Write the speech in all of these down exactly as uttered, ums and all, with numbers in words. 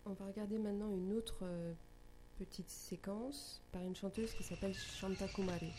On va regarder maintenant une autre euh, petite séquence par une chanteuse qui s'appelle Shanta Kumari.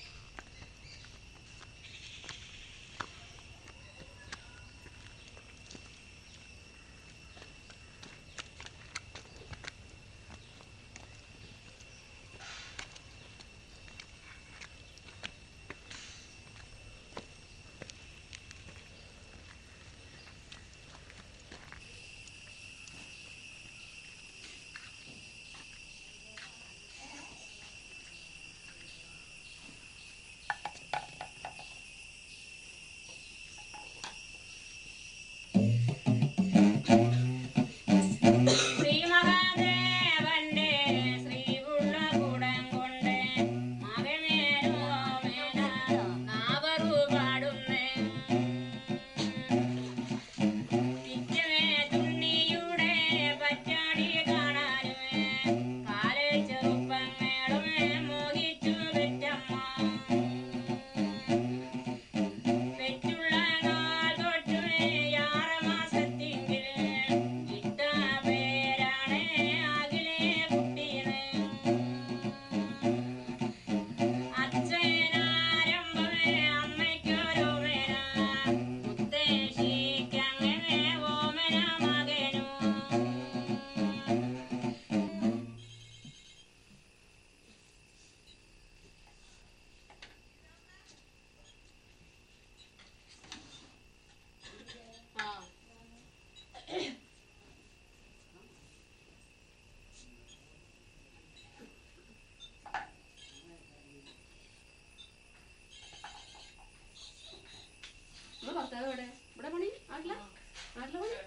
ഇവിടെ ഇവിടെ പണി ആട്ടില്ല ആട്ടില്ല പണി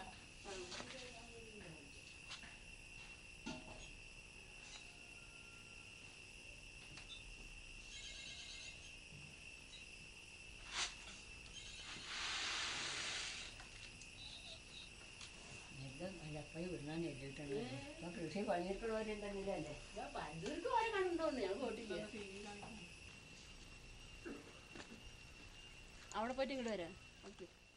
കൃഷി പണിയിട്ടുള്ളവരുണ്ടെങ്കിലല്ലേ പലർക്കും ഓരോ കണ്ടുണ്ടോന്ന് ഞാൻ പോയിട്ടില്ല. അവിടെ പോയിട്ട് ഇങ്ങോട്ട് വരാം. ഓക്കെ.